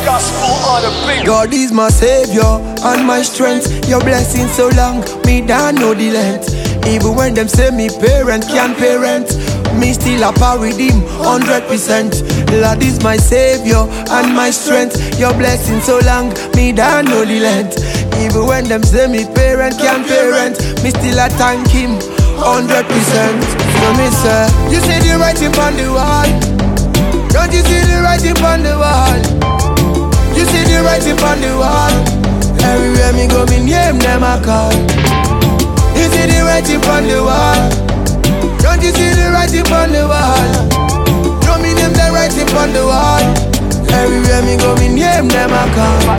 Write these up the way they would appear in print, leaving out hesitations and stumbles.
Gospel on the beat. God is my savior and my strength. Your blessing so long, me don't know the length. Even when them say me parent can't parent, me still a par with him 100%. Lord is my savior and my strength. Your blessing so long, me don't know the length. Even when them say me parent can't parent, me still a thank him 100%. So me say, you see the writing on the wall. Don't you see the writing on the wall? You see the writing on the wall. Everywhere me go, me name them a call. You see the writing on the wall. Don't you see the writing on the wall? No, me name the writing on the wall. Everywhere me go, me name them a call.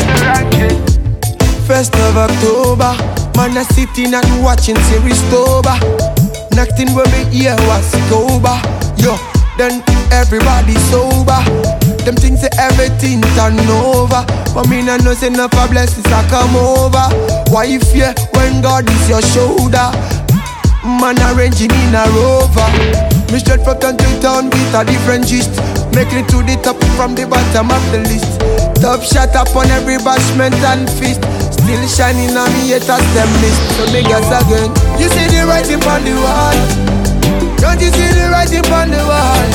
1st of October, man a sitting and watching series Toba. Nothing when me hear was Toba. Yo, then everybody sober. Them things say everything turn over, but me no know say enough of blessings a come over. Why you fear when God is your shoulder? Man arranging in a rover. Me straight from town to town with a different gist. Make it to the top from the bottom of the list. Top shot up on every bashment and fist. Still shining on me yet as them mist. So me guess again. You see the writing on the wall. Don't you see the writing on the wall?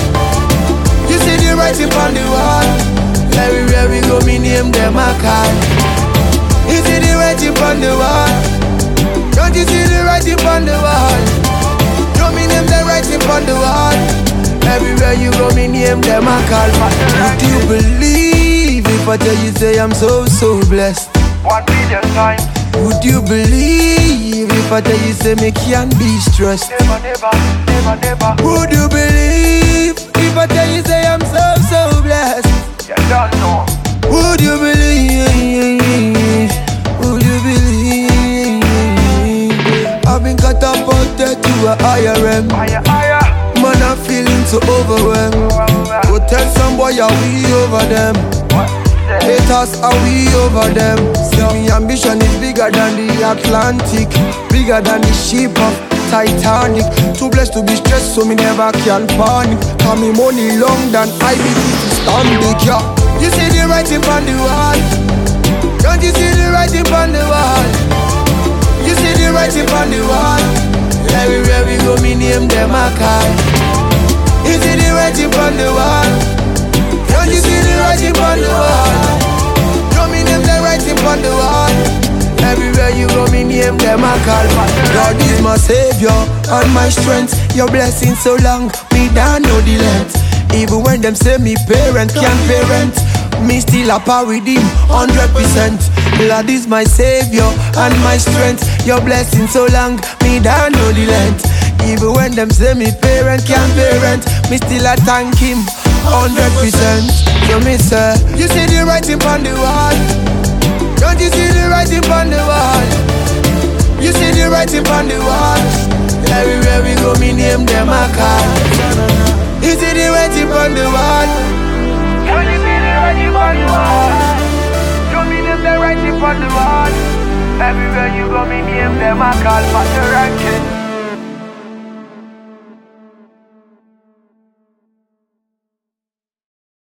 You see the writing on the wall. Everywhere we go, me name them a call. You see the writing on the wall. Don't you see the writing on the wall? No, me name the writing on the wall. Everywhere you go, me name them a call. Would you believe if I tell you say I'm so blessed? 1 million times. Would you believe if I tell you say me can't be stressed? Never, never, never, never. Would you believe if I tell you say I'm so blessed? You don't know. Would you believe? Would you believe? I've been catapulted to a higher realm. Higher, higher. Man, I'm feeling so overwhelmed. Go tell some boy how we over them. Haters are we over them. See me ambition is bigger than the Atlantic, bigger than the ship of Titanic. Too blessed to be stressed so me never can panic. Cause me money long than I be to stand big, yeah. You see the writing on the wall. Don't you see the writing on the wall? You see the writing on the wall. Everywhere we go me name them a call. You see the writing on the wall. Don't you see the writing on the wall? No, me name the writing on the wall. Everywhere you go, me name them a call. God is my savior and my strength. Your blessing so long, me don't know the length. Even when them say me parent can't parent, me still a par with him 100%. Lord is my savior and my strength. Your blessing so long, me don't know the length. Even when them say me parent can't parent, me still a thank him 100%. So me say, you see the writing on the wall. Don't you see the writing on the wall? You see the writing on the wall. Everywhere we go, me name them a call. You see the writing on the wall. Don't you see the writing on the wall? You me name the writing on the wall. Everywhere you go, me name them a call. But the ranking.